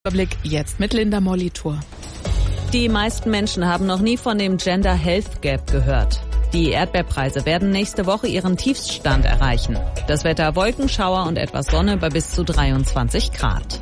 Überblick jetzt mit Linda Molitor. Die meisten Menschen haben noch nie von dem Gender Health Gap gehört. Die Erdbeerpreise werden nächste Woche ihren Tiefststand erreichen. Das Wetter: Wolkenschauer und etwas Sonne bei bis zu 23 Grad.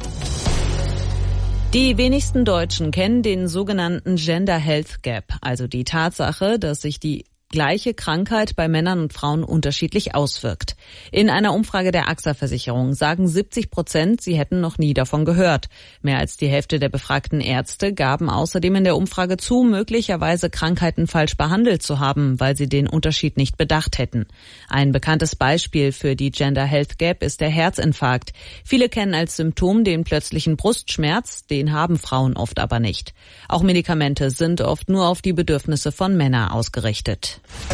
Die wenigsten Deutschen kennen den sogenannten Gender Health Gap, also die Tatsache, dass sich die gleiche Krankheit bei Männern und Frauen unterschiedlich auswirkt. In einer Umfrage der AXA-Versicherung sagen 70%, sie hätten noch nie davon gehört. Mehr als die Hälfte der befragten Ärzte gaben außerdem in der Umfrage zu, möglicherweise Krankheiten falsch behandelt zu haben, weil sie den Unterschied nicht bedacht hätten. Ein bekanntes Beispiel für die Gender Health Gap ist der Herzinfarkt. Viele kennen als Symptom den plötzlichen Brustschmerz, den haben Frauen oft aber nicht. Auch Medikamente sind oft nur auf die Bedürfnisse von Männern ausgerichtet.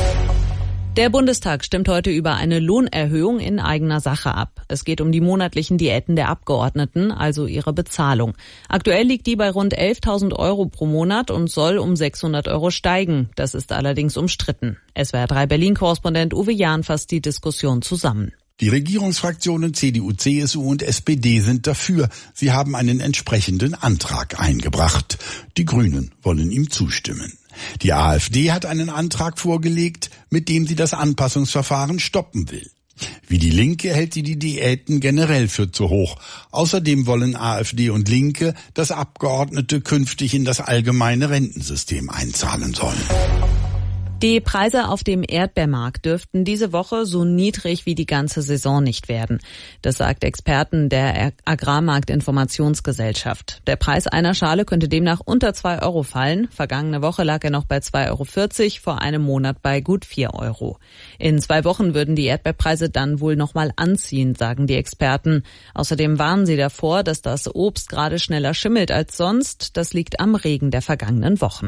Der Bundestag stimmt heute über eine Lohnerhöhung in eigener Sache ab. Es geht um die monatlichen Diäten der Abgeordneten, also ihre Bezahlung. Aktuell liegt die bei rund 11.000 Euro pro Monat und soll um 600 Euro steigen. Das ist allerdings umstritten. SWR3 Berlin-Korrespondent Uwe Jahn fasst die Diskussion zusammen. Die Regierungsfraktionen CDU, CSU und SPD sind dafür. Sie haben einen entsprechenden Antrag eingebracht. Die Grünen wollen ihm zustimmen. Die AfD hat einen Antrag vorgelegt, mit dem sie das Anpassungsverfahren stoppen will. Wie die Linke hält sie die Diäten generell für zu hoch. Außerdem wollen AfD und Linke, dass Abgeordnete künftig in das allgemeine Rentensystem einzahlen sollen. Die Preise auf dem Erdbeermarkt dürften diese Woche so niedrig wie die ganze Saison nicht werden. Das sagt Experten der Agrarmarktinformationsgesellschaft. Der Preis einer Schale könnte demnach unter 2 Euro fallen. Vergangene Woche lag er noch bei 2,40 Euro, vor einem Monat bei gut 4 Euro. In 2 Wochen würden die Erdbeerpreise dann wohl nochmal anziehen, sagen die Experten. Außerdem warnen sie davor, dass das Obst gerade schneller schimmelt als sonst. Das liegt am Regen der vergangenen Wochen.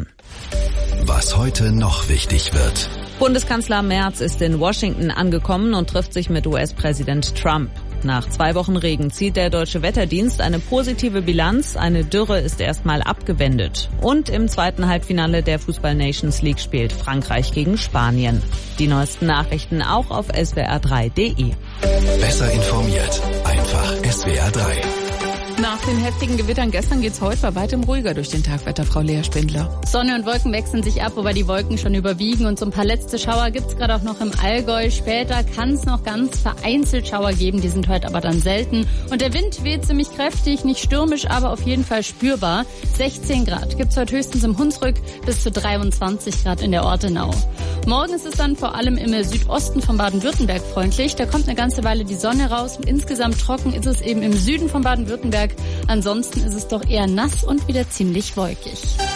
Was heute noch wichtig wird. Bundeskanzler Merz ist in Washington angekommen und trifft sich mit US-Präsident Trump. Nach 2 Wochen Regen zieht der Deutsche Wetterdienst eine positive Bilanz. Eine Dürre ist erstmal abgewendet. Und im zweiten Halbfinale der Fußball-Nations League spielt Frankreich gegen Spanien. Die neuesten Nachrichten auch auf swr3.de. Besser informiert. Einfach SWR3. Nach den heftigen Gewittern gestern geht's heute bei weitem ruhiger durch den Tag, Wetterfrau Lea Spindler. Sonne und Wolken wechseln sich ab, wobei die Wolken schon überwiegen und so ein paar letzte Schauer gibt's gerade auch noch im Allgäu. Später kann es noch ganz vereinzelt Schauer geben, die sind heute aber dann selten. Und der Wind weht ziemlich kräftig, nicht stürmisch, aber auf jeden Fall spürbar. 16 Grad gibt's heute höchstens im Hunsrück, bis zu 23 Grad in der Ortenau. Morgen ist es dann vor allem im Südosten von Baden-Württemberg freundlich. Da kommt eine ganze Weile die Sonne raus. Insgesamt trocken ist es eben im Süden von Baden-Württemberg. Ansonsten ist es doch eher nass und wieder ziemlich wolkig.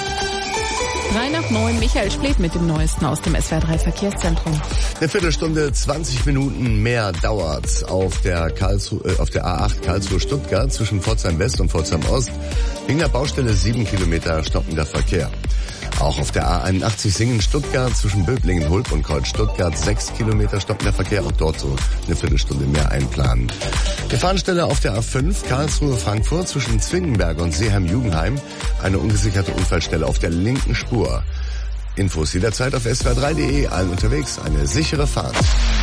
8:03, Michael Splet mit dem Neuesten aus dem SWR3 Verkehrszentrum. Eine Viertelstunde, 20 Minuten mehr dauert auf der A8 Karlsruhe-Stuttgart zwischen Pforzheim West und Pforzheim Ost. Wegen der Baustelle 7 Kilometer stockender Verkehr. Auch auf der A81 Singen-Stuttgart zwischen Böblingen-Hulb und Kreuz-Stuttgart 6 Kilometer stockender Verkehr. Auch dort so eine Viertelstunde mehr einplanen. Gefahrenstelle auf der A5 Karlsruhe-Frankfurt zwischen Zwingenberg und Seeheim-Jugendheim. Eine ungesicherte Unfallstelle auf der linken Spur. Infos jederzeit auf swr3.de. Allen unterwegs eine sichere Fahrt.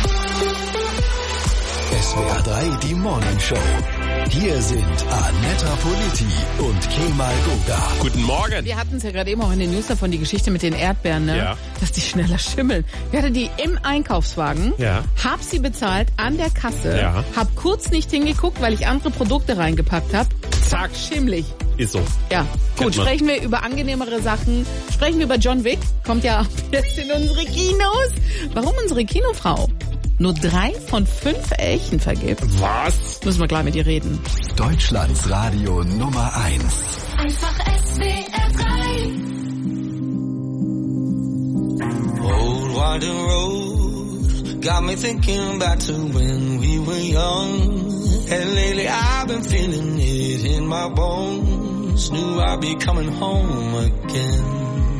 SWR3, die Morning Show. Hier sind Annetta Politi und Kemal Goga. Guten Morgen. Wir hatten es ja gerade eben auch in den News davon, die Geschichte mit den Erdbeeren, ne? Ja. Dass die schneller schimmeln. Ich hatte die im Einkaufswagen, hab sie bezahlt an der Kasse, hab kurz nicht hingeguckt, weil ich andere Produkte reingepackt habe. Zack, schimmelig. Ist so. Ja, gut, sprechen wir über angenehmere Sachen. Sprechen wir über John Wick. Kommt ja jetzt in unsere Kinos. Warum unsere Kinofrau nur 3 von 5 Elchen vergibt? Was? Müssen wir gleich mit ihr reden. Deutschlands Radio Nummer 1. Einfach SWR3. Old winding road got me thinking back to when we were young. And lately I've been feeling it in my bones. Knew I'd be coming home again.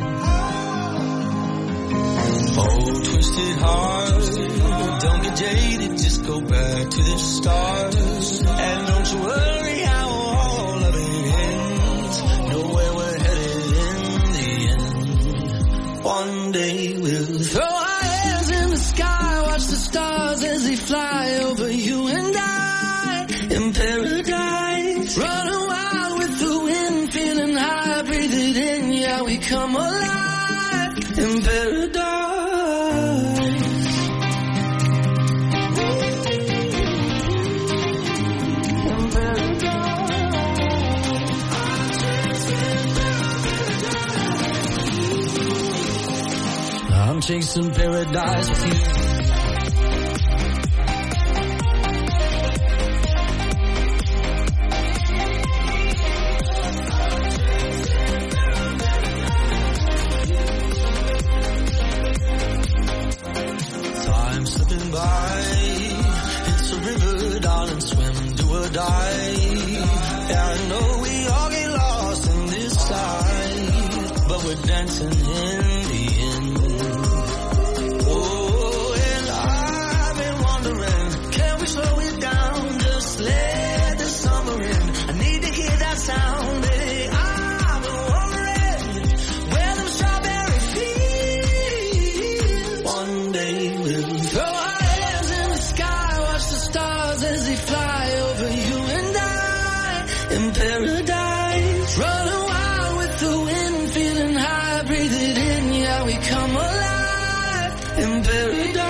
Oh, twisted heart, don't get jaded, just go back to the start. And don't you worry how all of it ends. Know where we're headed in the end. One day we'll throw our hands in the sky, watch the stars as they fly over you and I. In paradise, running wild with the wind. come alive in paradise. I'm chasing paradise with you. Time slipping by, it's a river, darling, swim, do or die. Yeah, I know we all get lost in this side, but we're dancing in the end. Oh, and I've been wondering, can we slow it down, just let the summer in. I need to hear that sound, baby. I've been wondering where them strawberry fields. One day we'll throw our hands in the sky, watch the stars as they fly over you and I in paradise. Running wild with the wind, feeling high, breathe it in, yeah, we come alive in paradise.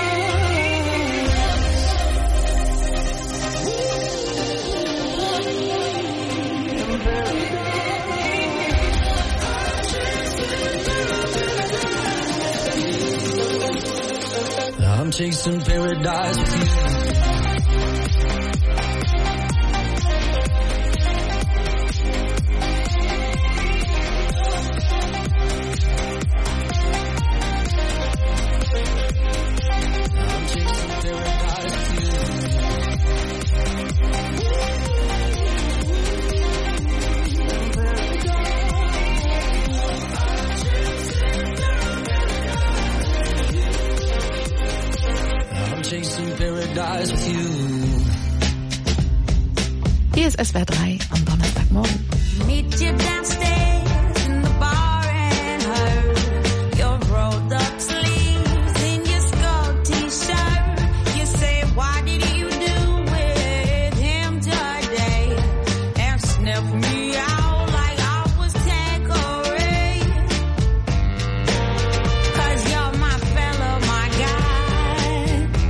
I'm chasing paradise with you. I'm chasing paradise with you. I'm chasing paradise with you. Hier ist SWR 3 am Donnerstagmorgen. Meet you downstairs in the bar and her. Your rolled up sleeves in your skull t-shirt. You say, why did you do with him today? And sniff me out like I was Tanqueray. 'Cause you're my fella, my guy.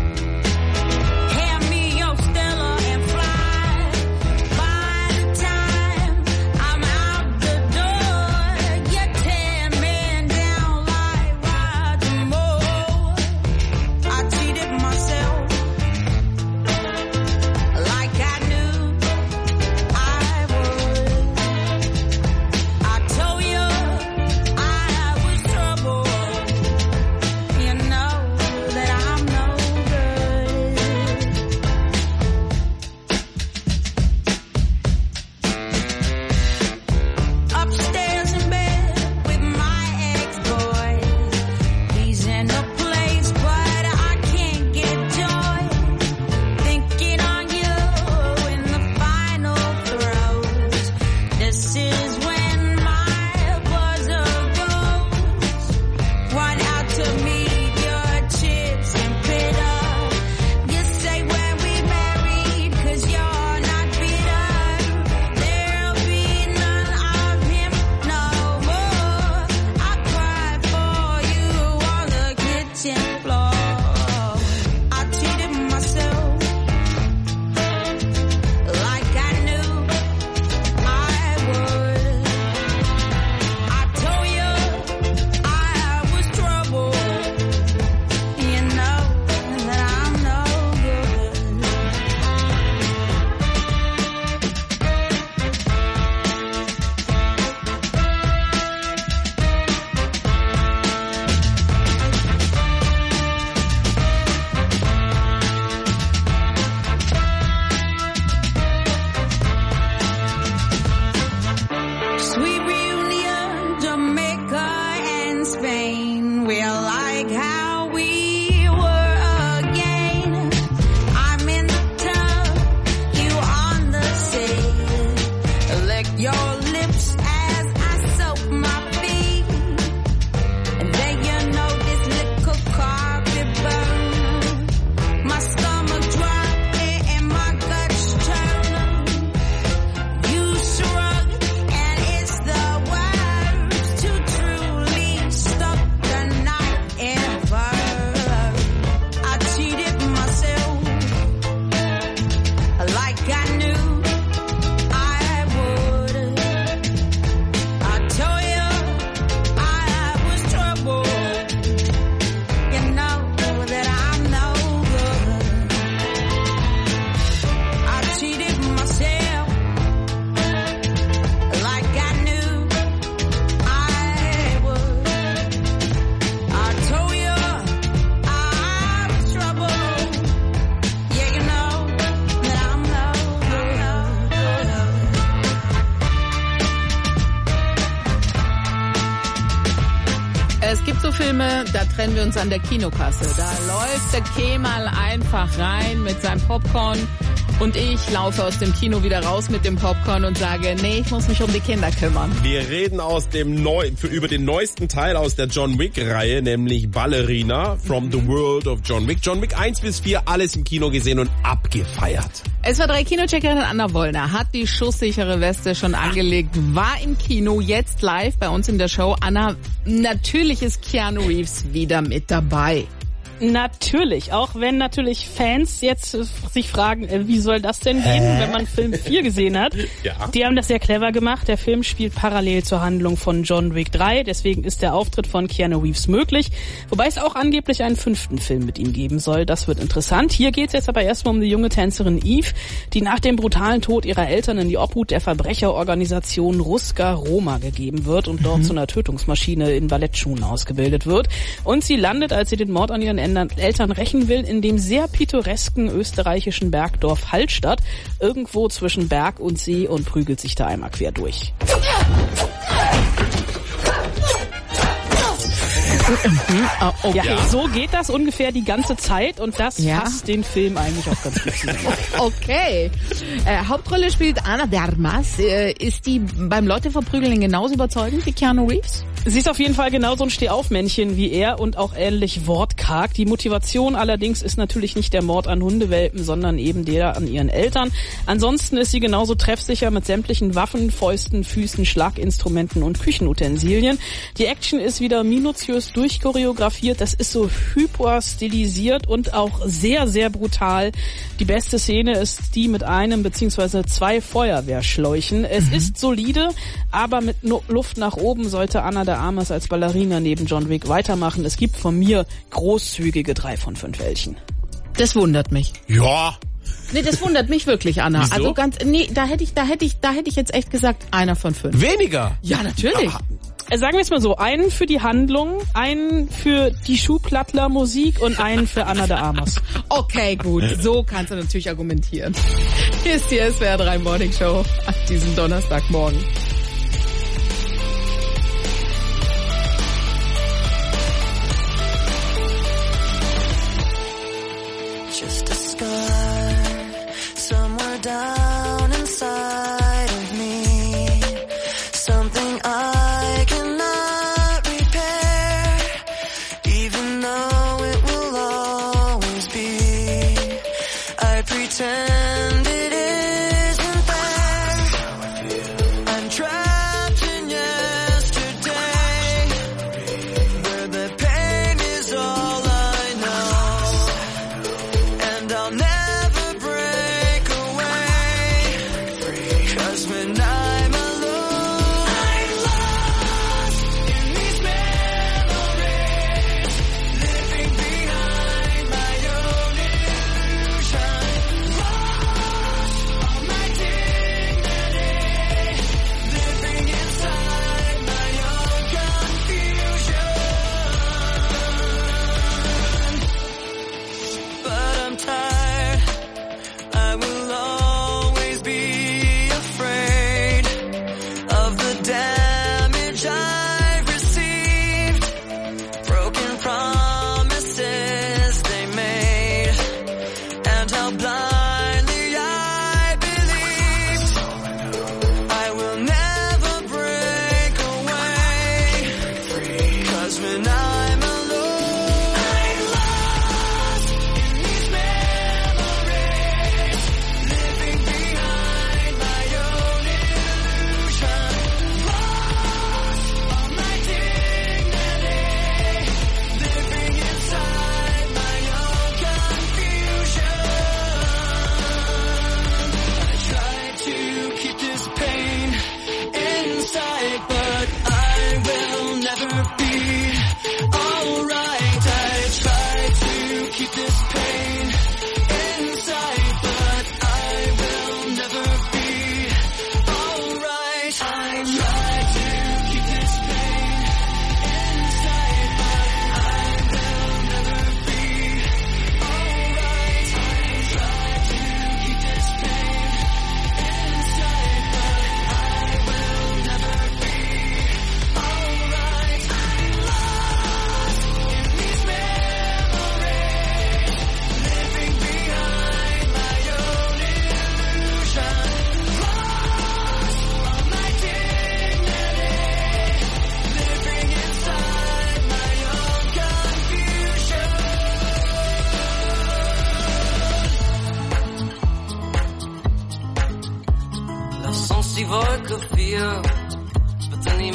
Hand me your Stella and fly. By the time I'm out the door, you're 10 men down like Roger Moore. I cheated myself like I knew I would. I told you I was trouble. You know that I'm no good. Upstairs in bed with my ex-boy. He's in a place, but I can't get joy. Thinking on you in the final throes. This is when my buzzer goes. Run out to meet your chips and bitter. You say when we married, 'cause you're not bitter. There'll be none of him no more. I cried for you on the kitchen floor. I cheated myself like I knew I would. Es gibt so Filme, da trennen wir uns an der Kinokasse. Da läuft der Kemal einfach rein mit seinem Popcorn und ich laufe aus dem Kino wieder raus mit dem Popcorn und sage, nee, ich muss mich um die Kinder kümmern. Wir reden über den neuesten Teil aus der John Wick-Reihe, nämlich Ballerina from the World of John Wick. John Wick 1 bis 4, alles im Kino gesehen und abgefeiert. Es war 3 Kinocheckerin Anna Wollner, hat die schusssichere Weste schon angelegt, war im Kino, jetzt live bei uns in der Show. Anna, natürlich ist Keanu Reeves wieder mit dabei. Natürlich, auch wenn natürlich Fans jetzt sich fragen, wie soll das denn gehen, wenn man Film 4 gesehen hat. Ja. Die haben das sehr clever gemacht. Der Film spielt parallel zur Handlung von John Wick 3, deswegen ist der Auftritt von Keanu Reeves möglich, wobei es auch angeblich einen 5. Film mit ihm geben soll. Das wird interessant. Hier geht es jetzt aber erstmal um die junge Tänzerin Eve, die nach dem brutalen Tod ihrer Eltern in die Obhut der Verbrecherorganisation Ruska Roma gegeben wird und dort zu einer Tötungsmaschine in Ballettschuhen ausgebildet wird. Und sie landet, als sie den Mord an ihren Eltern rächen will, in dem sehr pittoresken österreichischen Bergdorf Hallstatt, irgendwo zwischen Berg und See, und prügelt sich da einmal quer durch. Okay. Ja, so geht das ungefähr die ganze Zeit und das fasst den Film eigentlich auch ganz gut zusammen. Okay. Hauptrolle spielt Ana de Armas. Ist die beim Leute verprügeln genauso überzeugend wie Keanu Reeves? Sie ist auf jeden Fall genauso ein Stehaufmännchen wie er und auch ähnlich wortkarg. Die Motivation allerdings ist natürlich nicht der Mord an Hundewelpen, sondern eben der an ihren Eltern. Ansonsten ist sie genauso treffsicher mit sämtlichen Waffen, Fäusten, Füßen, Schlaginstrumenten und Küchenutensilien. Die Action ist wieder minutiös durchchoreografiert. Das ist so hyper stilisiert und auch sehr, sehr brutal. Die beste Szene ist die mit einem bzw. 2 Feuerwehrschläuchen. Es ist solide, aber mit Luft nach oben sollte Ana de Armas als Ballerina neben John Wick weitermachen. Es gibt von mir großzügige 3 von 5 Elchen. Das wundert mich. Ja. Nee, das wundert mich wirklich, Anna. Wieso? Also da hätte ich jetzt echt gesagt, 1 von 5. Weniger? Ja, natürlich. Sagen wir es mal so, einen für die Handlung, einen für die Schuhplattler-Musik und einen für Ana de Armas. Okay, gut. So kannst du natürlich argumentieren. Hier ist die SWR 3 Morning Show an diesem Donnerstagmorgen. Just a scar somewhere down inside of me. Something I cannot repair, even though it will always be. I pretend it isn't there. I'm trapped in yesterday, where the pain is all I know. And I'll never break away, 'cause when I'm alone, I'm lost in these memories, living behind my own illusion, lost all my dignity, living inside my own confusion. But I'm tired, I will always be afraid of the damage I've received, broken promises they made, and how blindly I believed. I will never break away, 'cause when I'm alone, I'm lost in these memories, living behind my own illusion, lost all my dignity, living inside my own confusion. I try to keep this pain inside, but I will never be alright. I try to keep this pain inside, but I will never be alright. I try to keep this pain inside, but I will never be alright. I try to keep this pain inside, but I will never be alright. I'm lost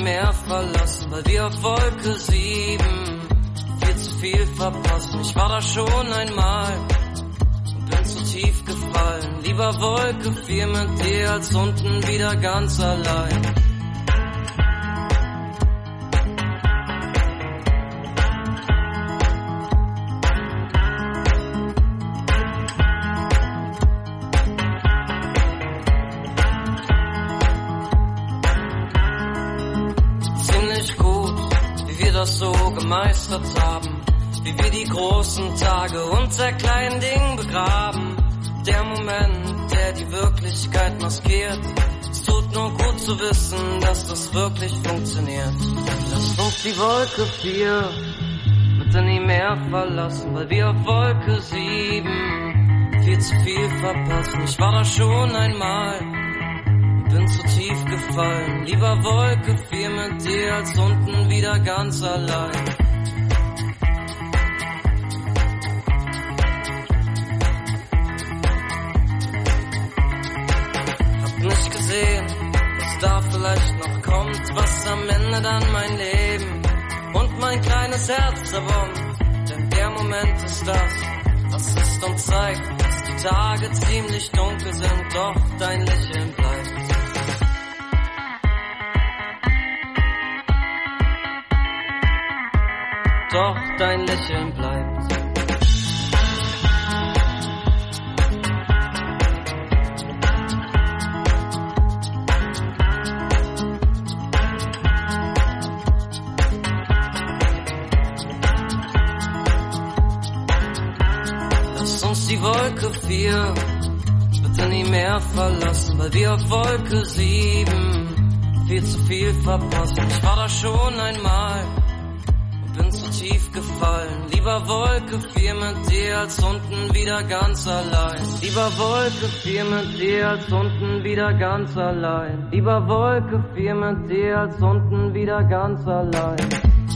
mehr verlassen, weil wir auf Wolke 7 viel zu viel verpassen. Ich war da schon einmal und bin zu tief gefallen. Lieber Wolke 4 mit dir als unten wieder ganz allein. So gemeistert haben, wie wir die großen Tage unter kleinen Dingen begraben. Der Moment, der die Wirklichkeit maskiert. Es tut nur gut zu wissen, dass das wirklich funktioniert. Lasst uns die Wolke 4 bitte nie mehr verlassen, weil wir auf Wolke 7 viel zu viel verpassen. Ich war da schon einmal, bin zu tief gefallen. Lieber Wolke 4 mit dir als unten wieder ganz allein. Hab nicht gesehen, was da vielleicht noch kommt, was am Ende dann mein Leben und mein kleines Herz zerbombt. Denn der Moment ist das, was ist und zeigt, dass die Tage ziemlich dunkel sind, doch dein Lächeln bleibt. Doch dein Lächeln bleibt. Lass uns die Wolke 4 bitte nie mehr verlassen, weil wir auf Wolke 7 viel zu viel verpassen. Ich war da schon einmal, bin zu tief gefallen. Lieber Wolke 4 mit dir als unten wieder ganz allein. Lieber Wolke 4 mit dir als unten wieder ganz allein. Lieber Wolke 4 mit dir als unten wieder ganz allein.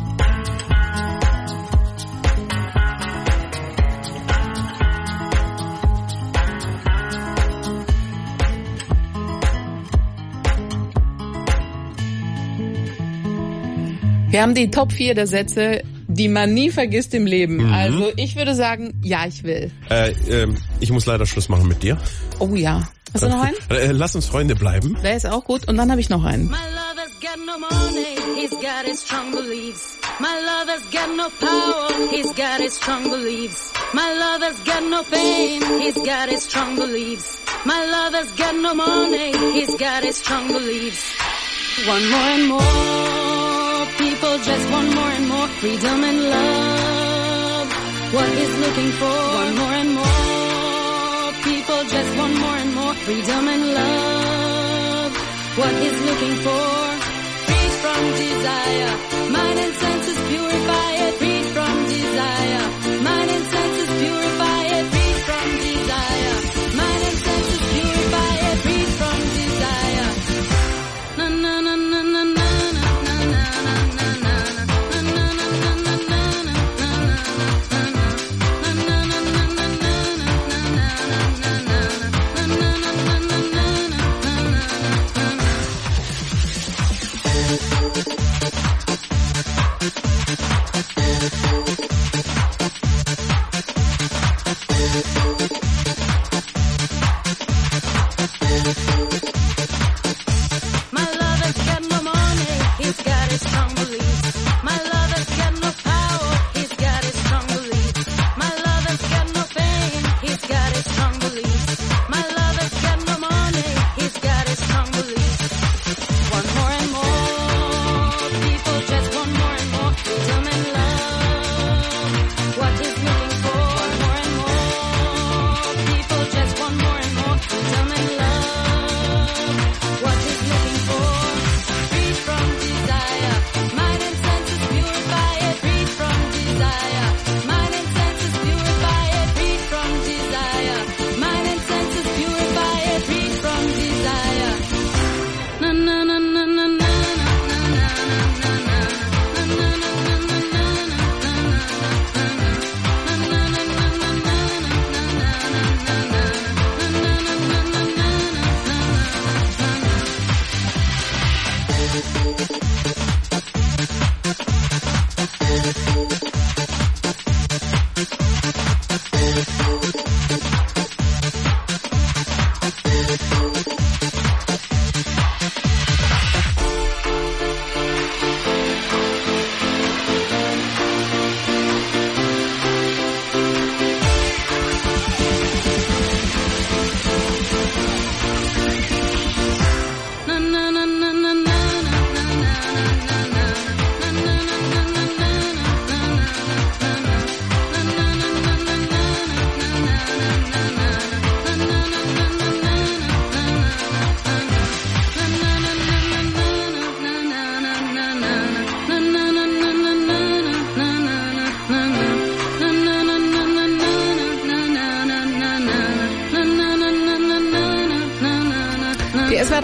Wir haben die Top 4 der Sätze, die man nie vergisst im Leben. Also ich würde sagen, ja, ich will. Ich muss leider Schluss machen mit dir. Oh ja. Hast du noch einen? Lass uns Freunde bleiben. Der ist auch gut. Und dann habe ich noch einen. My lover's got no money, he's got his strong beliefs. My lover's got no power, he's got his strong beliefs. My lover's got no fame, he's got his strong beliefs. My lover's got no money, he's got his strong beliefs. One more and more, people just want more and more freedom and love. What he's looking for, one more and more, people just want more and more freedom and love. What he's looking for, free from desire, mind and senses purify it, free from desire, mind and senses purify it, free from desire, mind and senses purify it, free from desire. Na na na na na na.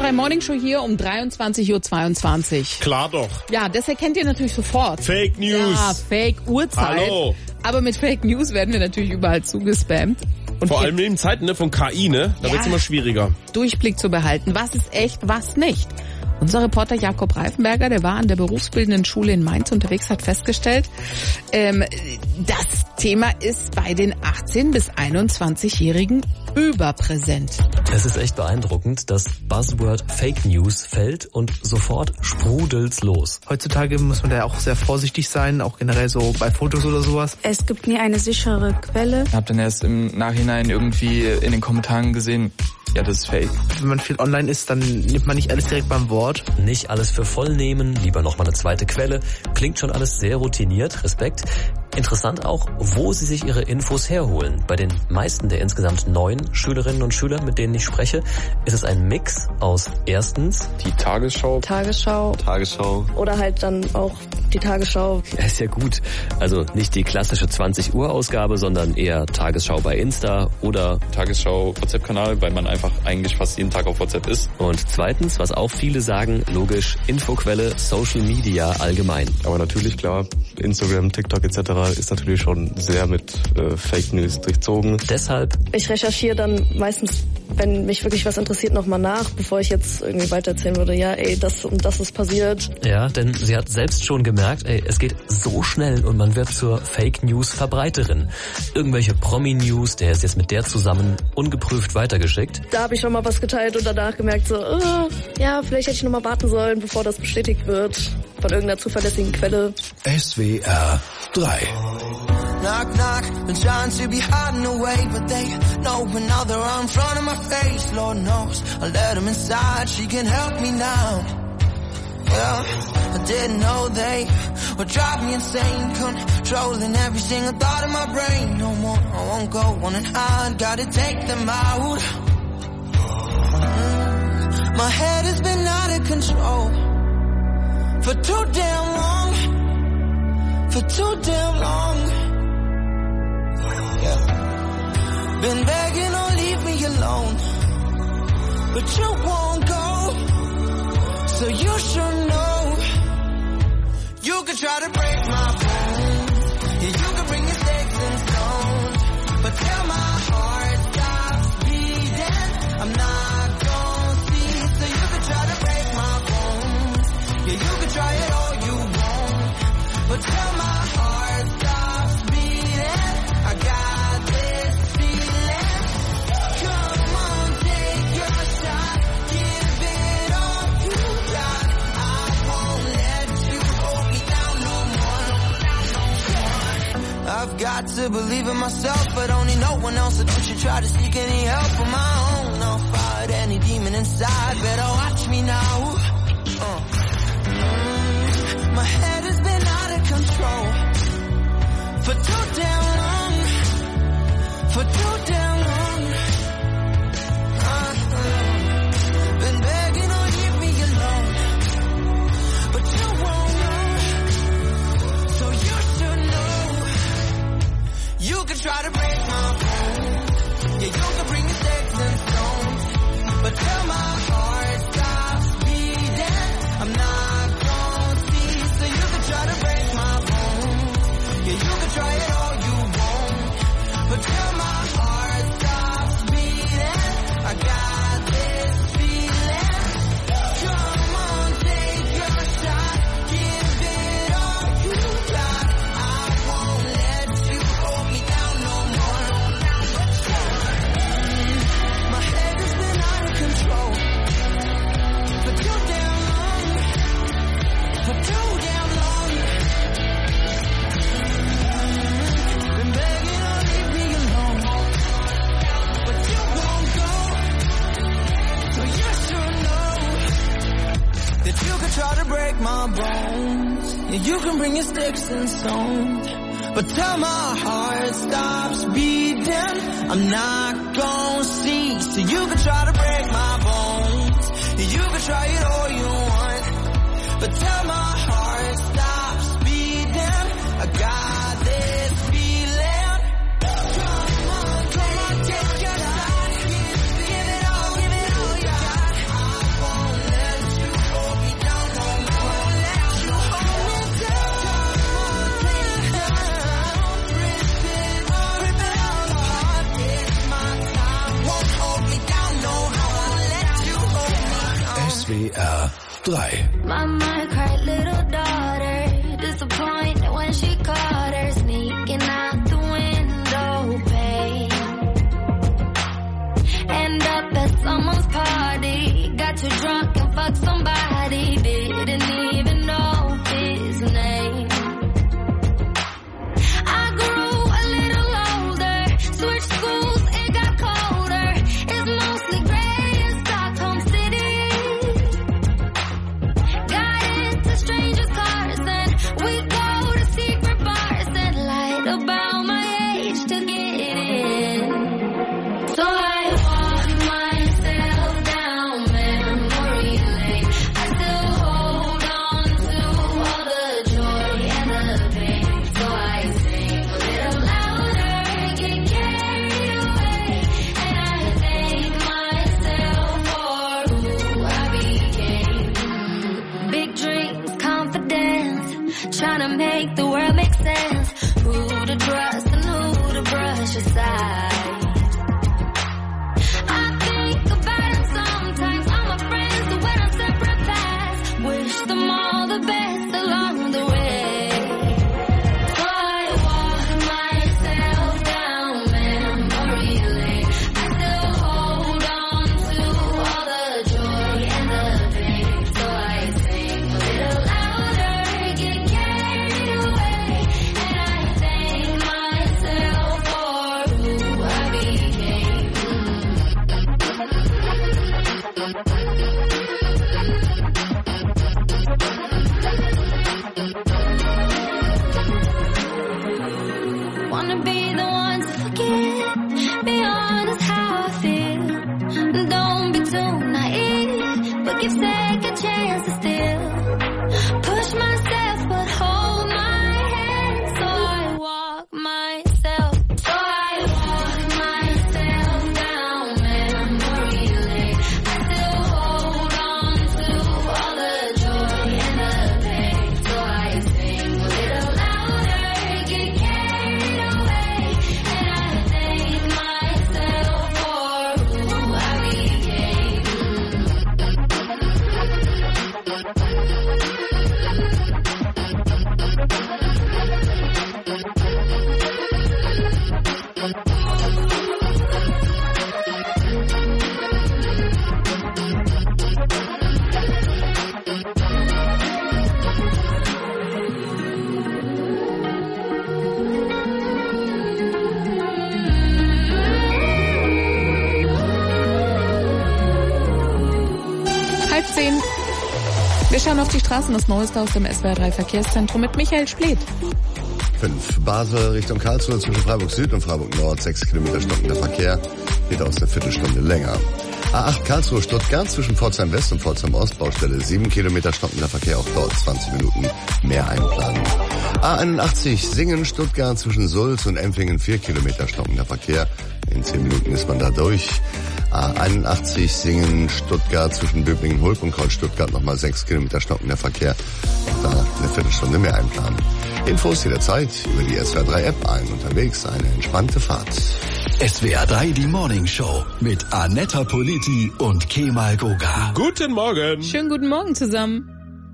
NDR3 Morning Show hier um 23:22 Uhr. Klar doch. Ja, das erkennt ihr natürlich sofort. Fake News. Ja, Fake Uhrzeit. Hallo. Aber mit Fake News werden wir natürlich überall zugespammt. Und Vor allem in Zeiten von KI, ne? Da wird's immer schwieriger. Durchblick zu behalten. Was ist echt, was nicht? Unser Reporter Jakob Reifenberger, der war an der berufsbildenden Schule in Mainz unterwegs, hat festgestellt, das Thema ist bei den 18- bis 21-Jährigen überpräsent. Es ist echt beeindruckend, das Buzzword Fake News fällt und sofort sprudelt's los. Heutzutage muss man da auch sehr vorsichtig sein, auch generell so bei Fotos oder sowas. Es gibt nie eine sichere Quelle. Ich habe dann erst im Nachhinein irgendwie in den Kommentaren gesehen, ja, das ist fake. Wenn man viel online ist, dann nimmt man nicht alles direkt beim Wort. Nicht alles für voll nehmen, lieber nochmal eine zweite Quelle. Klingt schon alles sehr routiniert, Respekt. Interessant auch, wo sie sich ihre Infos herholen. Bei den meisten der insgesamt 9 Schülerinnen und Schüler, mit denen ich spreche, ist es ein Mix aus erstens die Tagesschau oder halt dann auch die Tagesschau. Ja, ist ja gut. Also nicht die klassische 20 Uhr Ausgabe, sondern eher Tagesschau bei Insta oder Tagesschau WhatsApp-Kanal, weil man einfach eigentlich fast jeden Tag auf WhatsApp ist. Und zweitens, was auch viele sagen, logisch, Infoquelle Social Media allgemein. Aber natürlich, klar, Instagram, TikTok etc. ist natürlich schon sehr mit Fake News durchzogen. Deshalb? Ich recherchiere dann meistens, wenn mich wirklich was interessiert, nochmal nach, bevor ich jetzt irgendwie weitererzählen würde, ja, ey, das und das ist passiert. Ja, denn sie hat selbst schon gemerkt, ey, es geht so schnell und man wird zur Fake News Verbreiterin. Irgendwelche Promi-News, der ist jetzt mit der zusammen ungeprüft weitergeschickt. Da habe ich schon mal was geteilt und danach gemerkt so, ja, vielleicht hätte ich noch mal warten sollen, bevor das bestätigt wird von irgendeiner zuverlässigen Quelle. SWR 3. Knock, knock, been trying to be hiding away, but they know now they're right in front of my face. Lord knows I let them inside, she can help me now. Yeah, I didn't know they would drive me insane, controlling every single thought in my brain. No more, I won't go on and hide, gotta take them out. My head has been out of control for too damn long, for too damn long. Yeah. Been begging, oh leave me alone, but you won't go, so you should know. You could try to break my bones, yeah, you could bring your sticks and stones, but till my heart stops beating, I'm not gonna see. So you could try to break my bones, yeah, you could try it all you want, but till my heart stops beating, I got this feeling. Come on, take your shot, give it all you got. I won't let you hold me down no more. I've got to believe in myself, but only no one else. So don't you try to seek any help of my own. I'll fight any demon inside, better watch me now. My head has been out of control for too damn long, for too damn long. Been begging, oh leave me alone, but you won't know, so you should know. You can try to break my bones, yeah, you can bring your sticks and stones, but till my heart stops beating, I'm not gonna see. So you can try to break my bones, yeah, you can try it all you want, but till my heart stops beating, I got this feeling. Come on, take your shot, give it all you got. I won't let you hold me down no more. My head has been out of control for too damn long, for too damn long. Been begging, oh leave me alone, but you won't go, so you should know that you can try to break my bones, yeah, you can bring your sticks and stones, but till my heart stops beating, I'm not gonna see. So you can try to break my bones, yeah, you can try it all you want, but till my heart stops beating, I got this feeling. Come on, take your shot, give it all you got. I won't 3. Mama cried, little daughter, disappointed when she caught her sneaking out the window pane. End up at someone's party, got too drunk and fucked somebody, didn't even know his name. I grew a little older, switched schools, it got colder. It's mostly gray in Stockholm City. Got into strangers' cars and we go to secret bars and lied about my age to get in. So I walked myself down memory lane. I still hold on to all the joy and the pain. So I sing a little louder, get carried away, and I thank myself for who I became. Big dreams, confidence, trying to make the world make sense. Who to trust and who to brush aside. I think about it sometimes, all my friends who went on separate paths. Wish them all the best along the way. So I walk myself down memory lane. I still hold on to all the joy and the pain. So I sing a little louder, get carried away, and I thank myself for who I became. Wanna be the one to forget, be honest how I feel. Don't be too naive, but give second chances still. Push myself, but hold my hand. So I walk myself. So I walk myself down memory lane. I still hold on to all the joy and the pain. So I sing a little louder, get carried away, and I thank myself for who I became. Halb 10. Wir schauen auf die Straßen, das Neueste aus dem SWR3 Verkehrszentrum mit Michael Splet. 5. Basel Richtung Karlsruhe zwischen Freiburg Süd und Freiburg Nord. 6 Kilometer stockender Verkehr. Geht aus eine Viertelstunde länger. A8 Karlsruhe Stuttgart zwischen Pforzheim West und Pforzheim Ost. Baustelle 7 Kilometer stockender Verkehr. Auch dort 20 Minuten mehr einplanen. A81 Singen Stuttgart zwischen Sulz und Empfingen. 4 Kilometer stockender Verkehr. In 10 Minuten ist man da durch. A81 Singen Stuttgart zwischen Böblingen-Hulb und Kreuz-Stuttgart nochmal 6 Kilometer stockender Verkehr. Da eine Viertelstunde mehr einplanen. Infos jederzeit über die SWR3-App. Allen unterwegs eine entspannte Fahrt. SWR3 die Morning Show mit Annetta Politi und Kemal Goga. Guten Morgen. Schönen guten Morgen zusammen.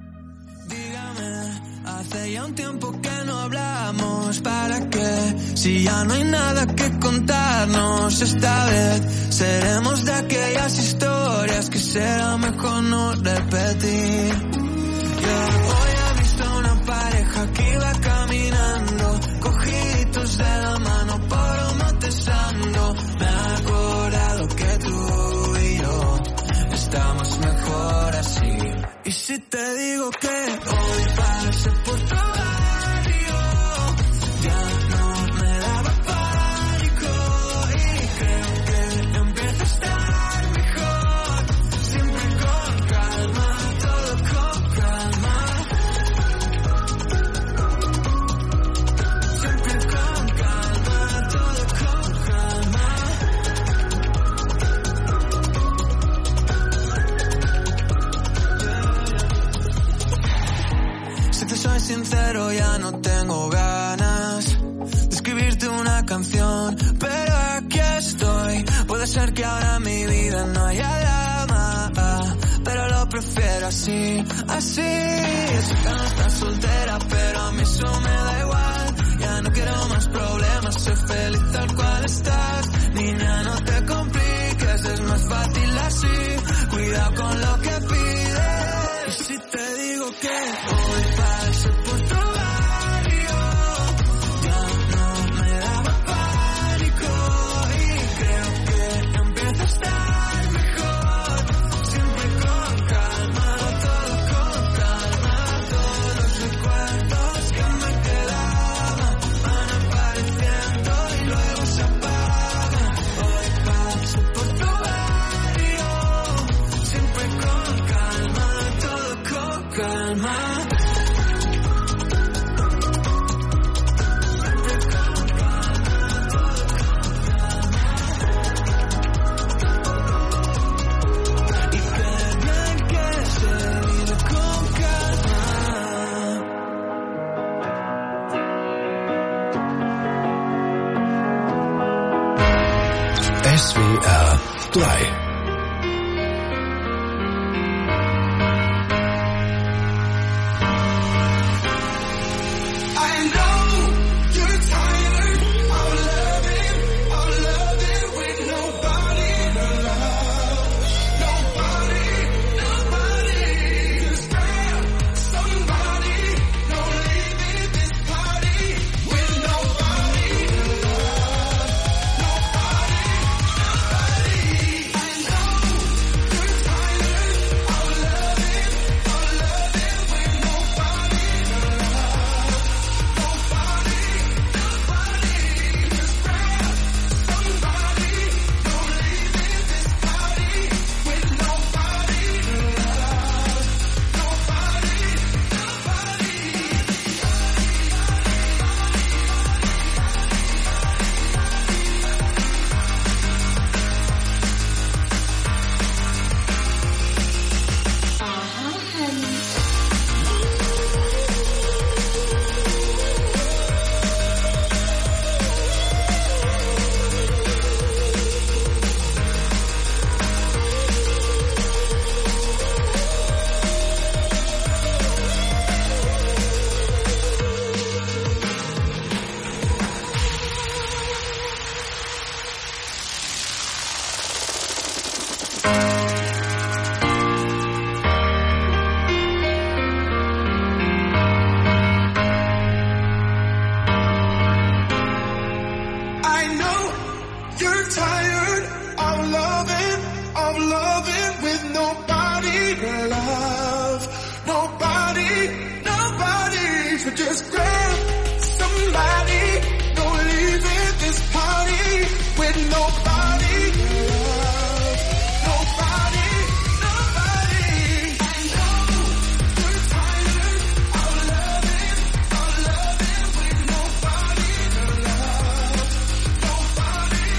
Hace ya un tiempo que no hablamos, ¿para qué? Si ya no hay nada que contarnos, esta vez seremos de aquellas historias que será mejor no repetir. Hoy he visto una pareja que iba caminando, cogiditos de la mano por matizando. Me he acordado que tú y yo estamos mejor así. Y si te digo que hoy pasé por tu barrio, ya no me daba pánico y creo que empieza a estar mejor. Siempre con calma, todo con calma. Siempre con calma, todo con calma. Si te soy sincero, ya no tengo ganas de escribirte una canción, pero aquí estoy. Puede ser que ahora en mi vida no haya drama, pero lo prefiero así. así. Sé que no estás soltera, pero a mí eso me da igual. Ya no quiero más problemas, soy feliz tal cual estás. Niña, no te compliques, es más fácil así. Cuidado con lo que pides. Y si te digo que hoy pasé por tu barrio, ya no me daba pánico. Y creo que empieza a estar mejor. Siempre con calma, todo con calma. Todos los recuerdos que me quedaban van apareciendo y luego se apagan. Hoy paso por tu barrio, siempre con calma, todo con calma. Y qué bien que se vive con calma. SWR 3. I know you're tired of loving with nobody to love. Nobody, just grab somebody. Don't leave this party with nobody to love. Nobody. I know you're tired of loving with nobody to love. Nobody, just grab somebody. Don't leave this party with nobody to love. Nobody. I know you're tired of loving with nobody to love. Nobody, so just grab somebody. Don't leave this party with nobody to love. Nobody. I know you're tired of loving with nobody to love. Nobody,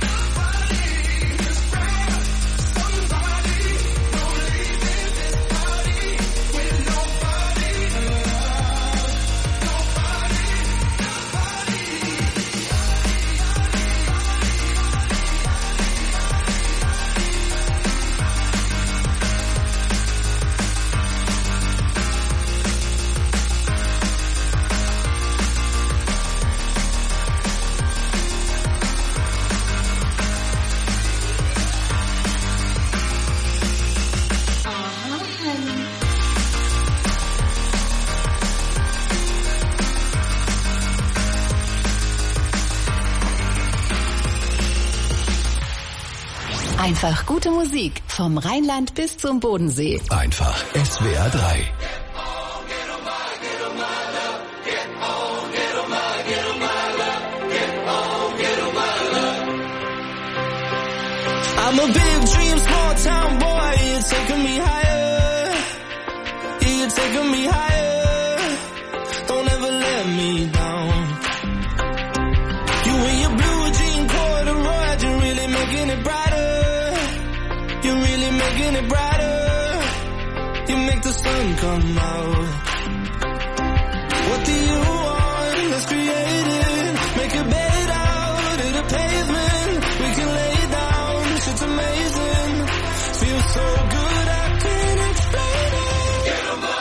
just grab somebody. Don't leave this party with nobody to love. Nobody. Einfach gute Musik vom Rheinland bis zum Bodensee. Einfach SWR 3. I'm a big dream, small town boy. You're taking me higher. Yeah, you're taking me higher. Don't ever let me down. You and your blue jean corduroy, you're really making it brighter. You're really making it brighter. You make the sun come out. What do you want? Let's create it. Make a bed out of the pavement. We can lay down. It's amazing. Feels so good, I can't explain it. Get 'em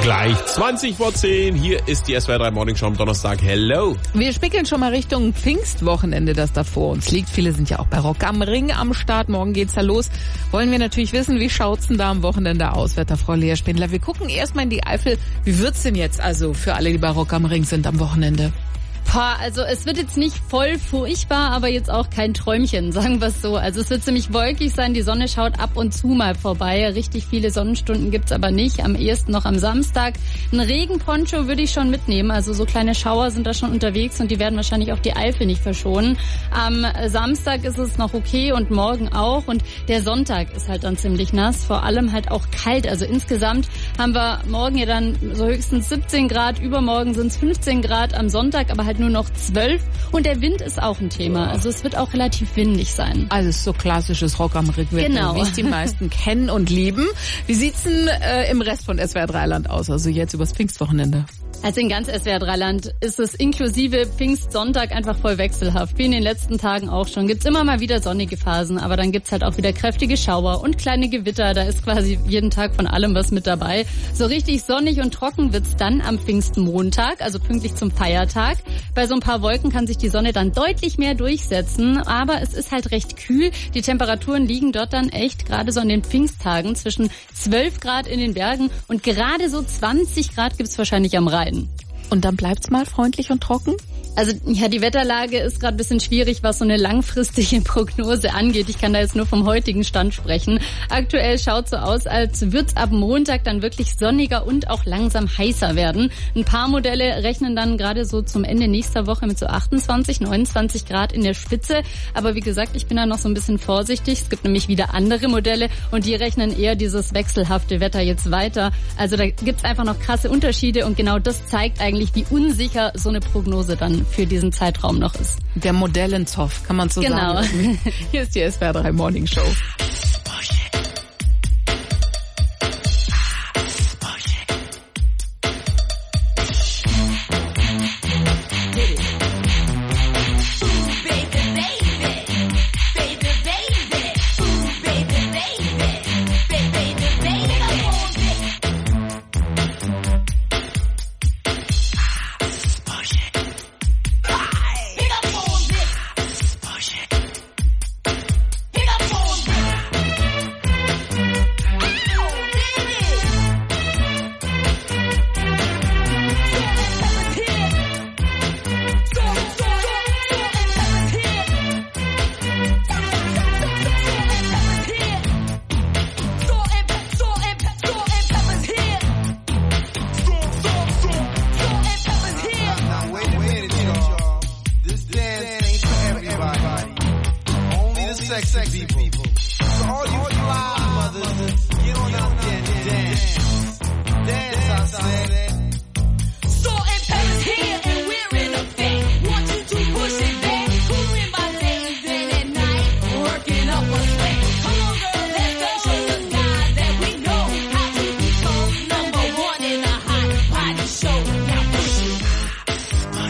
Gleich 20:10. Hier ist die SWR3 Morning Show am Donnerstag. Hello. Wir spickeln schon mal Richtung Pfingstwochenende, das da vor uns liegt. Viele sind ja auch bei Rock am Ring am Start. Morgen geht's da los. Wollen wir natürlich wissen, wie schaut's denn da am Wochenende aus, Wetterfrau Lea Spindler. Wir gucken erstmal in die Eifel. Wie wird's denn jetzt also für alle, die bei Rock am Ring sind am Wochenende? Also es wird jetzt nicht voll furchtbar, aber jetzt auch kein Träumchen, sagen wir es so. Also es wird ziemlich wolkig sein, die Sonne schaut ab und zu mal vorbei. Richtig viele Sonnenstunden gibt's aber nicht, am ehesten noch am Samstag. Ein Regenponcho würde ich schon mitnehmen, also so kleine Schauer sind da schon unterwegs und die werden wahrscheinlich auch die Eifel nicht verschonen. Am Samstag ist es noch okay und morgen auch und der Sonntag ist halt dann ziemlich nass, vor allem halt auch kalt. Also insgesamt haben wir morgen ja dann so höchstens 17 Grad, übermorgen sind es 15 Grad, am Sonntag aber halt nur noch 12 und der Wind ist auch ein Thema. Also es wird auch relativ windig sein. Also so klassisches Rock am Ring, genau, wie es die meisten kennen und lieben. Wie sieht's denn im Rest von SWR 3 Land aus, also jetzt übers Pfingstwochenende? Also in ganz SWR 3 Land ist es inklusive Pfingstsonntag einfach voll wechselhaft. Wie in den letzten Tagen auch schon. Gibt's immer mal wieder sonnige Phasen, aber dann gibt's halt auch wieder kräftige Schauer und kleine Gewitter. Da ist quasi jeden Tag von allem was mit dabei. So richtig sonnig und trocken wird's dann am Pfingstmontag, also pünktlich zum Feiertag. Bei so ein paar Wolken kann sich die Sonne dann deutlich mehr durchsetzen, aber es ist halt recht kühl. Die Temperaturen liegen dort dann echt gerade so an den Pfingsttagen zwischen 12 Grad in den Bergen und gerade so 20 Grad gibt's wahrscheinlich am Rhein. Und dann bleibt's mal freundlich und trocken? Also ja, die Wetterlage ist gerade ein bisschen schwierig, was so eine langfristige Prognose angeht. Ich kann da jetzt nur vom heutigen Stand sprechen. Aktuell schaut so aus, als wird's ab Montag dann wirklich sonniger und auch langsam heißer werden. Ein paar Modelle rechnen dann gerade so zum Ende nächster Woche mit so 28, 29 Grad in der Spitze. Aber wie gesagt, ich bin da noch so ein bisschen vorsichtig. Es gibt nämlich wieder andere Modelle und die rechnen eher dieses wechselhafte Wetter jetzt weiter. Also da gibt's einfach noch krasse Unterschiede und genau das zeigt eigentlich, wie unsicher so eine Prognose dann für diesen Zeitraum noch ist. Der Modellenzoff, kann man so sagen. Genau. Hier ist die SWR 3 Morning Show.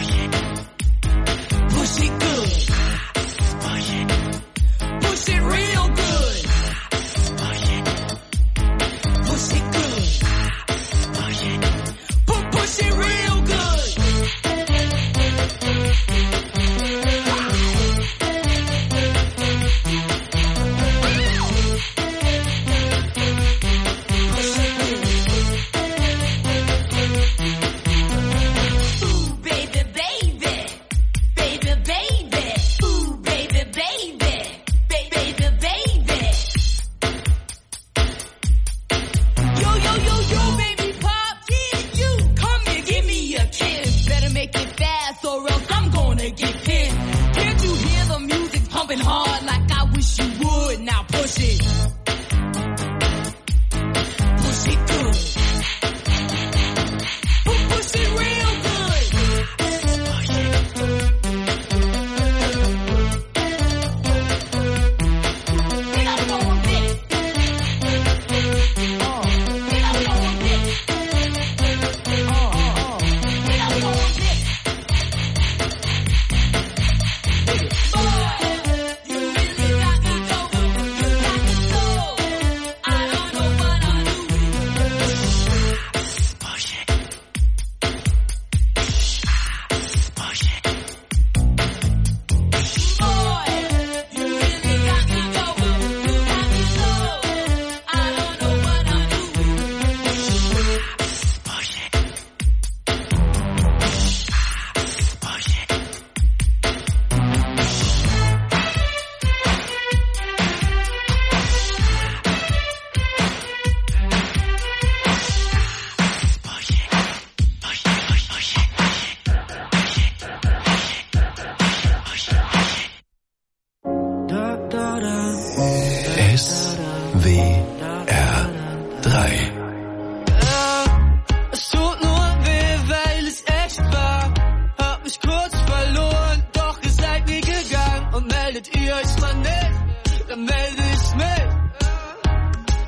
Push it real.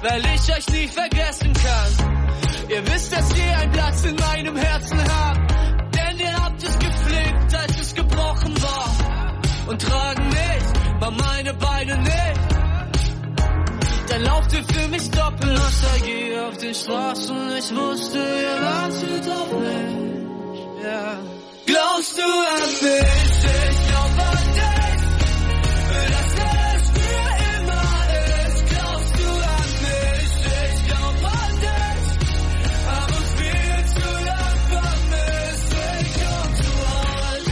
weil ich euch nie vergessen kann. Ihr wisst, dass ihr einen Platz in meinem Herzen habt, denn ihr habt es gepflegt, als es gebrochen war. Und tragen nicht, mal meine Beine nicht. Dann lauft ihr für mich doppelt. Nostalgie auf den Straßen, ich wusste, ihr wartet auf mich. Yeah. Glaubst du an mich? Ich glaub an dich. Dass es für immer ist. Glaubst du an mich? Ich glaub an dich. Hab uns viel zu lang vermisst. Willkommen zu Hause.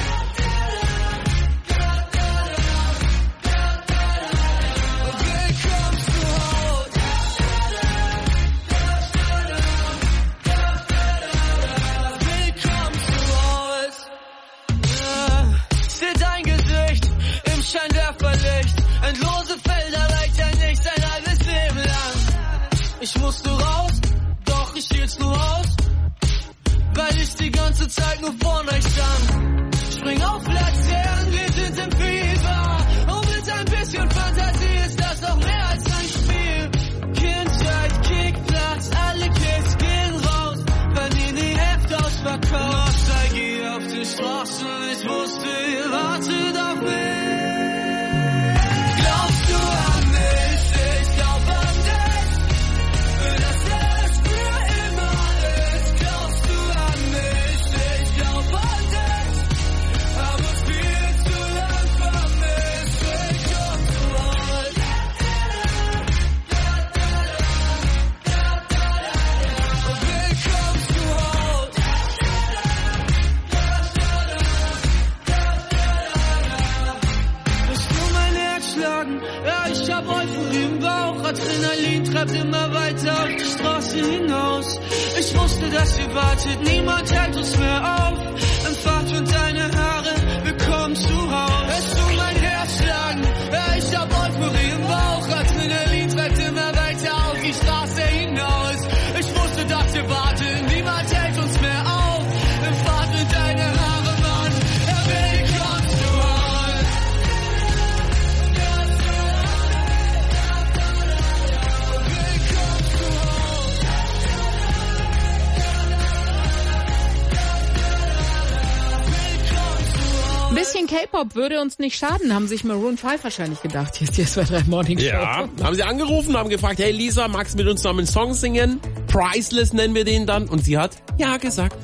Willkommen zu Hause. Willkommen zu Hause. Seht dein Gesicht im Scheinwerferlicht. Endlose Felder, weiter nichts, ein halbes Leben lang. Ich musste raus, doch ich hielt's nur aus, weil ich die ganze Zeit nur vor euch stand. Spring auf Laternen, wir sind im Fieber. Und mit ein bisschen Fantasie ist das noch mehr als ein Spiel. Kindheit, Kickplatz, alle Kids gehen raus, verlieren die Hälfte ausverkauft. Nostalgie auf den Straßen, ich wusste, ihr wartet auf mich. Glaubst du an mich? Ich glaub an dich. Dass es für immer ist. Glaubst du an mich? Ich glaub an dich. Hab uns viel zu lang vermisst. Willkommen zu Hause. Willkommen zu Hause. Hörst du mein Herz schlagen? Ja, ich hab Euphorie im Bauch. Adrenalin treibt immer weiter auf die Straße hinaus. Ich wusste, dass ihr wartet, niemand hält uns mehr auf. Entfacht und deine Haare, willkommen zu Hause. Hörst du mein Herz schlagen? Ja, ich hab Euphorie im Bauch. Adrenalin treibt immer weiter auf die Straße hinaus. Ich wusste, dass ihr wartet, niemand hält uns mehr auf. Entfacht und deine Haare, Mann, ja, willkommen zu Hause. Ein bisschen K-Pop würde uns nicht schaden, haben sich Maroon 5 wahrscheinlich gedacht. Hier ist die SWR3 Morning Show. Ja, haben sie angerufen, haben gefragt, hey Lisa, magst du mit uns zusammen einen Song singen? Priceless nennen wir den dann. Und sie hat ja gesagt.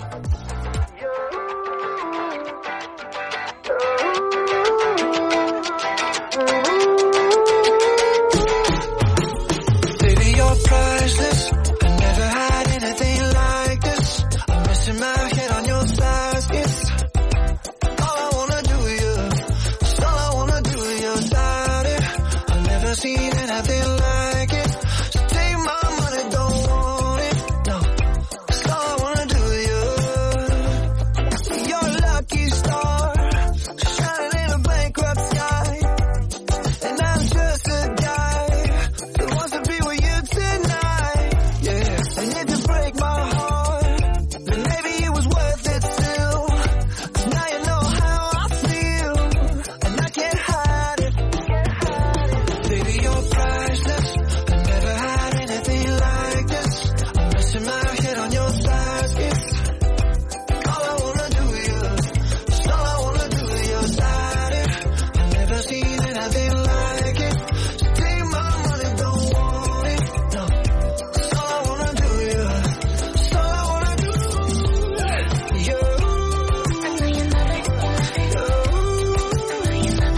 Baby, you're priceless. I never had anything like this. I'm missing my head on your thighs. It's all I wanna do with you. It's all I wanna do with your body. I've never seen anything like it. So take my money, don't want it. No, it's all I wanna do with you. You're a lucky star, shining in a bankrupt sky. And I'm just a guy who wants to be with you tonight, yeah. And if you break my heart, then maybe it was worth it still. 'Cause now you know how I feel, and I can't hide it. Baby, you're priceless. I never had anything like this. I'm resting my head on your thighs. It's all I wanna do with you. It's all I wanna do with your body. I've never seen anything like it. So take my money, don't want it. No, it's all I wanna do with you. It's all I wanna do. You. I know you love it. I know you love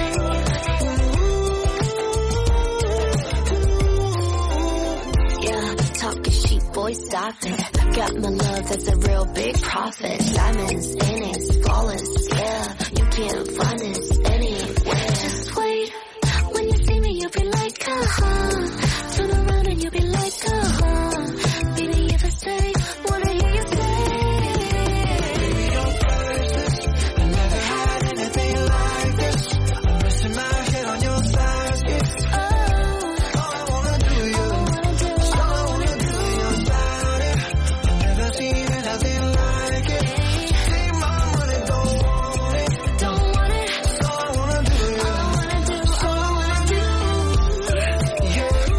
it. Yeah, talking sheep, boy, stop it. Got my love, that's a real big profit. Diamonds in it, flawless, yeah. You can't find this anywhere. Just wait, when you see me, you'll be like, uh-huh. Turn around and you'll be like, uh-huh. Baby, if I say, wanna hear you say. Baby, you're priceless. I never had anything like this. I'm resting my head on your thighs. It's all I wanna do with you. It's all I wanna do with your body. I've never seen anything like it. Take my money, don't want it. Don't want it. It's all I wanna do with you. It's all I wanna do. Yeah.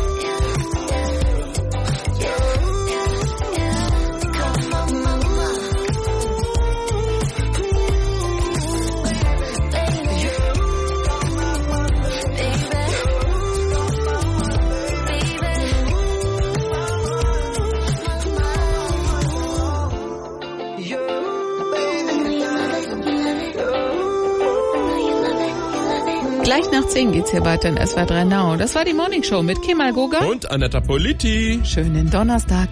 Gleich nach 10 geht's hier weiter in SWR 3 Now. Das war die Morning Show mit Kemal Goga und Anetta Politi. Schönen Donnerstag.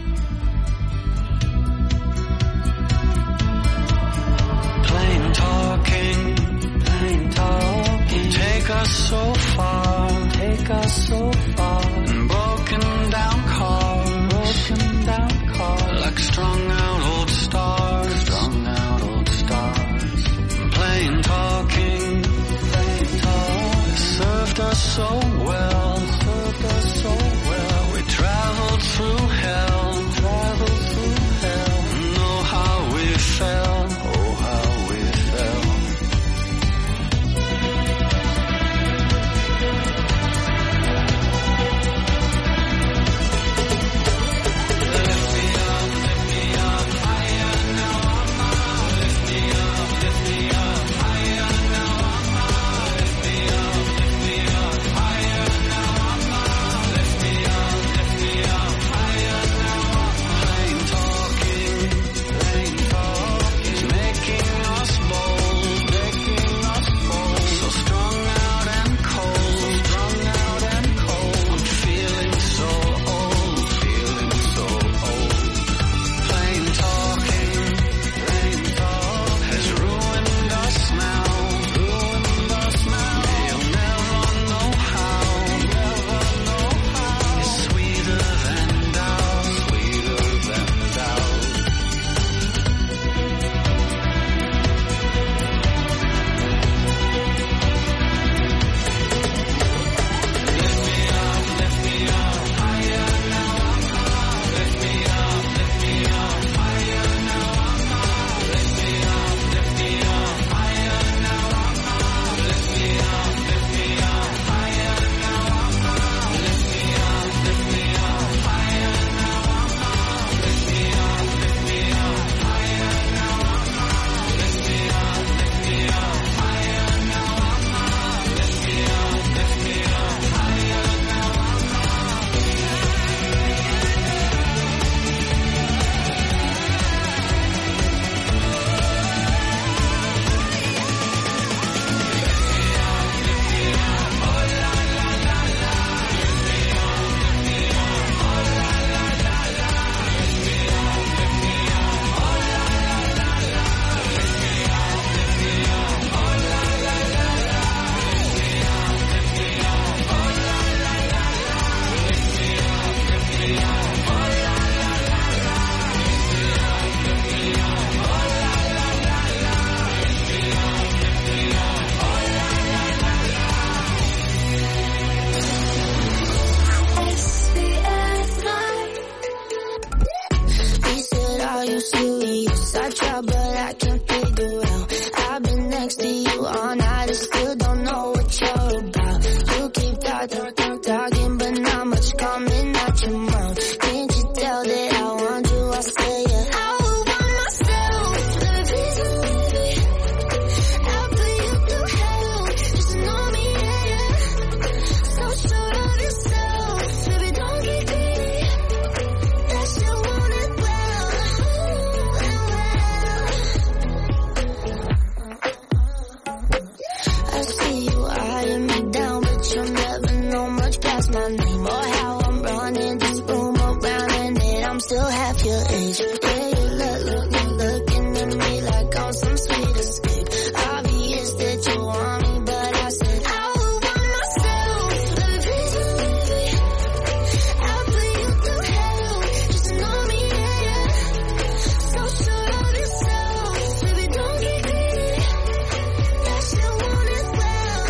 Plain talking, take us so far, broken down cars, like strung out old stars, plain talking, served us so well, we traveled through hell, know how we felt. Talking, but not much coming out your mouth. Can't you tell that I want you? I say yeah. I would want myself to be I'll put you through hell. Just know me, yeah. So sure of yourself, baby, don't get greedy. That you want it well. I see you eyeing me down, but you'll never know much past my name or how I'm running this room around, and that I'm still half your age. Yeah, you looking at me like I'm some sweet escape. Obvious that you want me, but I said I would want myself to be I'll put you through hell. Just know me, yeah. So sure of yourself, baby, don't get greedy. That you want it well.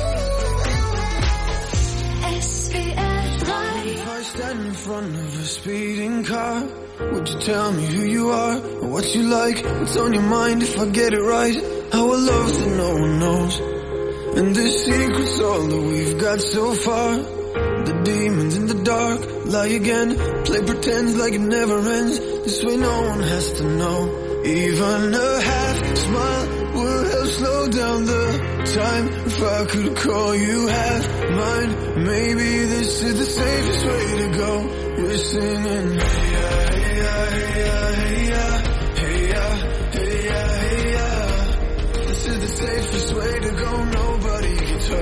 If I stand in front of a speeding car, would you tell me who you are, or what you like, what's on your mind if I get it right? Our loves that no one knows, and this secret's all that we've got so far. The demons in the dark lie again, play pretend like it never ends. This way no one has to know. Even a half smile would help slow down the time. If I could call you half mine, maybe this is the safest way to go. We're singing hey ya, hey ya, hey ya, hey ya, hey ya, hey ya, hey ya. This is the safest way to go. Nobody gets hurt.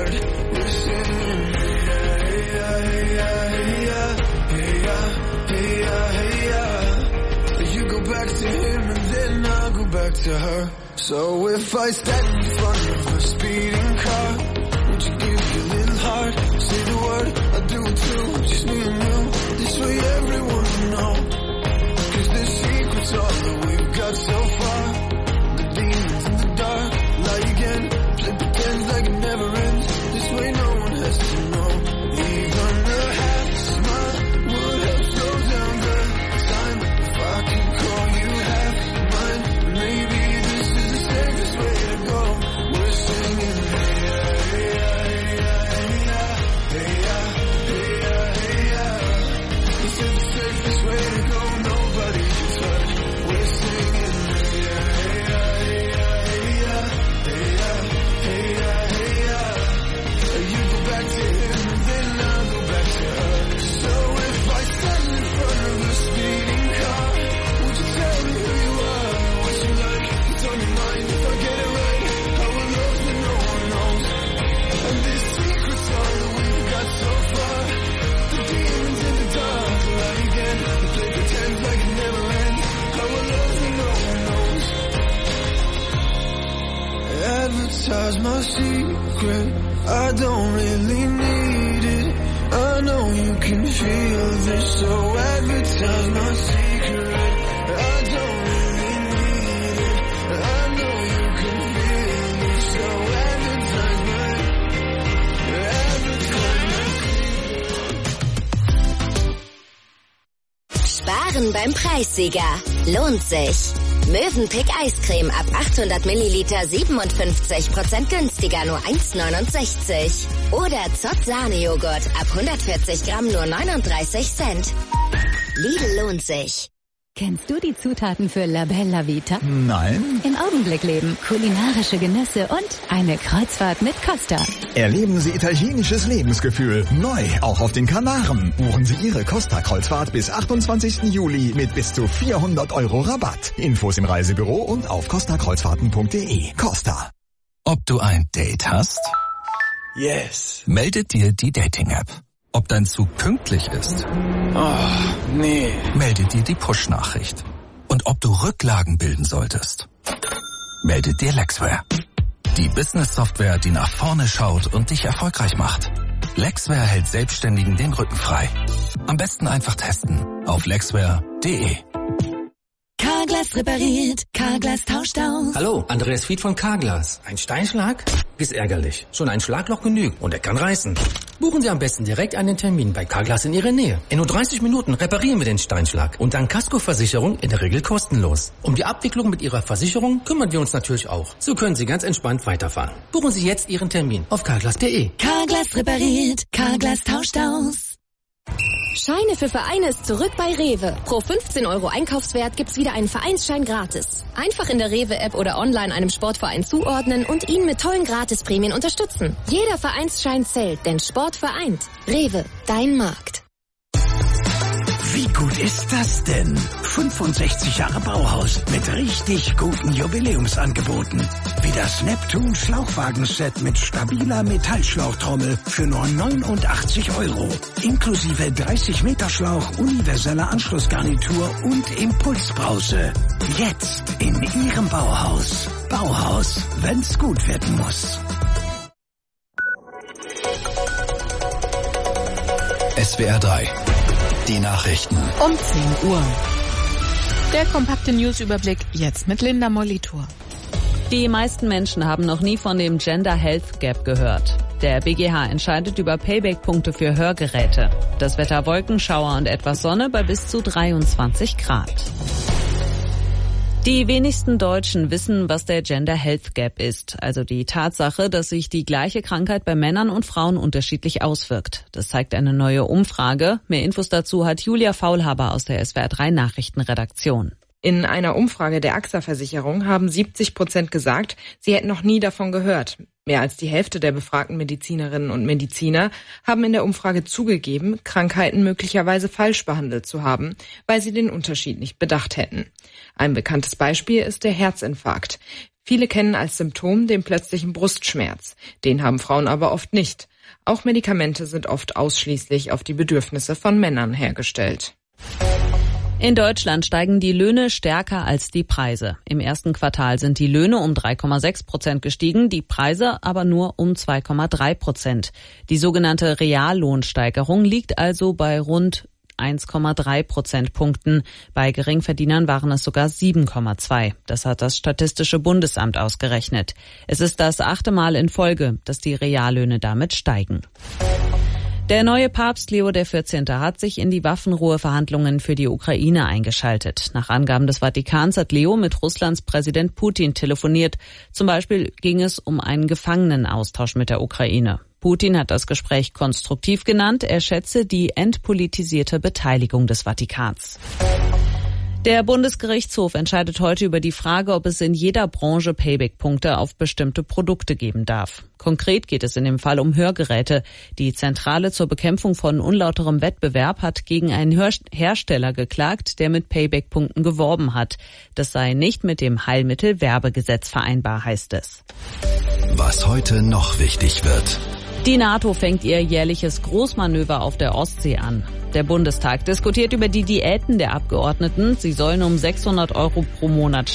him and then I'll go back to her. So if I stand in front of a speeding car, would you give your little heart? Say the word, I'll do it too. Just me and you. This way everyone will know. 'Cause the secret's all that we've got so far. The demons in the dark lie again. Play pretend like it never ends. This way no one has to know. Even a half smile would help slow down the time. If I could call you half mine, maybe this is the safest way to go. We're singing hey ya, hey ya, hey ya, hey ya, hey ya, hey ya. This is the safest way to go. Nobody gets hurt. We're singing hey ya, hey ya, hey ya, hey ya, hey ya, hey ya, hey ya. You go back to him and then I'll go back to her. So if I stand in front of a speeding car, would you tell me who you are, what you like? It's on your mind. If I get it right, I will love that no one knows. And this secret's all that we've got so far. The demons in the dark lie again. They play pretend like it never ends. I will love that no one knows. Advertise my secret, I don't really need it. I know you can feel this, so advertise my secret. I don't really need it. I know you can feel this, so advertise my Sparen beim Preissieger. Lohnt sich. Mövenpick Eiscreme ab 800 Milliliter 57% günstiger, nur 1,69. Oder Zott Sahnejoghurt ab 140 Gramm nur 39 Cent. Lidl lohnt sich. Kennst du die Zutaten für La Bella Vita? Nein. Im Augenblick leben, kulinarische Genüsse und eine Kreuzfahrt mit Costa. Erleben Sie italienisches Lebensgefühl. Neu, auch auf den Kanaren. Buchen Sie Ihre Costa-Kreuzfahrt bis 28. Juli mit bis zu 400 € Rabatt. Infos im Reisebüro und auf costakreuzfahrten.de. Costa. Ob du ein Date hast? Yes. Meldet dir die Dating-App. Ob dein Zug pünktlich ist? Oh, nee. Meldet dir die Push-Nachricht. Und ob du Rücklagen bilden solltest? Meldet dir Lexware. Die Business-Software, die nach vorne schaut und dich erfolgreich macht. Lexware hält Selbstständigen den Rücken frei. Am besten einfach testen auf lexware.de. Carglass repariert, Carglass tauscht aus. Hallo, Andreas Fied von Carglass. Ein Steinschlag? Ist ärgerlich. Schon ein Schlagloch genügt und er kann reißen. Buchen Sie am besten direkt einen Termin bei Carglass in Ihrer Nähe. In nur 30 Minuten reparieren wir den Steinschlag und dank Kaskoversicherung in der Regel kostenlos. Um die Abwicklung mit Ihrer Versicherung kümmern wir uns natürlich auch. So können Sie ganz entspannt weiterfahren. Buchen Sie jetzt Ihren Termin auf carglass.de. Carglass repariert, Carglass tauscht aus. Scheine für Vereine ist zurück bei Rewe. Pro 15 € Einkaufswert gibt's wieder einen Vereinsschein gratis. Einfach in der Rewe-App oder online einem Sportverein zuordnen und ihn mit tollen Gratisprämien unterstützen. Jeder Vereinsschein zählt, denn Sport vereint. Rewe, dein Markt. Wie gut ist das denn? 65 Jahre Bauhaus mit richtig guten Jubiläumsangeboten. Wie das Neptun Schlauchwagenset mit stabiler Metallschlauchtrommel für nur 89 €. Inklusive 30 Meter Schlauch, universeller Anschlussgarnitur und Impulsbrause. Jetzt in Ihrem Bauhaus. Bauhaus, wenn's gut werden muss. SWR 3. Die Nachrichten. Um 10 Uhr. Der kompakte Newsüberblick jetzt mit Linda Molitor. Die meisten Menschen haben noch nie von dem Gender Health Gap gehört. Der BGH entscheidet über Payback-Punkte für Hörgeräte. Das Wetter Wolkenschauer und etwas Sonne bei bis zu 23 Grad. Die wenigsten Deutschen wissen, was der Gender Health Gap ist, also die Tatsache, dass sich die gleiche Krankheit bei Männern und Frauen unterschiedlich auswirkt. Das zeigt eine neue Umfrage. Mehr Infos dazu hat Julia Faulhaber aus der SWR 3 Nachrichtenredaktion. In einer Umfrage der AXA-Versicherung haben 70% gesagt, sie hätten noch nie davon gehört. Mehr als die Hälfte der befragten Medizinerinnen und Mediziner haben in der Umfrage zugegeben, Krankheiten möglicherweise falsch behandelt zu haben, weil sie den Unterschied nicht bedacht hätten. Ein bekanntes Beispiel ist der Herzinfarkt. Viele kennen als Symptom den plötzlichen Brustschmerz. Den haben Frauen aber oft nicht. Auch Medikamente sind oft ausschließlich auf die Bedürfnisse von Männern hergestellt. In Deutschland steigen die Löhne stärker als die Preise. Im ersten Quartal sind die Löhne um 3,6% gestiegen, die Preise aber nur um 2,3%. Die sogenannte Reallohnsteigerung liegt also bei rund 1,3 Prozentpunkten. Bei Geringverdienern waren es sogar 7,2. Das hat das Statistische Bundesamt ausgerechnet. Es ist das 8. Mal in Folge, dass die Reallöhne damit steigen. Der neue Papst Leo XIV. Hat sich in die Waffenruheverhandlungen für die Ukraine eingeschaltet. Nach Angaben des Vatikans hat Leo mit Russlands Präsident Putin telefoniert. Zum Beispiel ging es um einen Gefangenenaustausch mit der Ukraine. Putin hat das Gespräch konstruktiv genannt. Er schätze die entpolitisierte Beteiligung des Vatikans. Der Bundesgerichtshof entscheidet heute über die Frage, ob es in jeder Branche Payback-Punkte auf bestimmte Produkte geben darf. Konkret geht es in dem Fall um Hörgeräte. Die Zentrale zur Bekämpfung von unlauterem Wettbewerb hat gegen einen Hersteller geklagt, der mit Payback-Punkten geworben hat. Das sei nicht mit dem Heilmittelwerbegesetz vereinbar, heißt es. Was heute noch wichtig wird. Die NATO fängt ihr jährliches Großmanöver auf der Ostsee an. Der Bundestag diskutiert über die Diäten der Abgeordneten. Sie sollen um 600 € pro Monat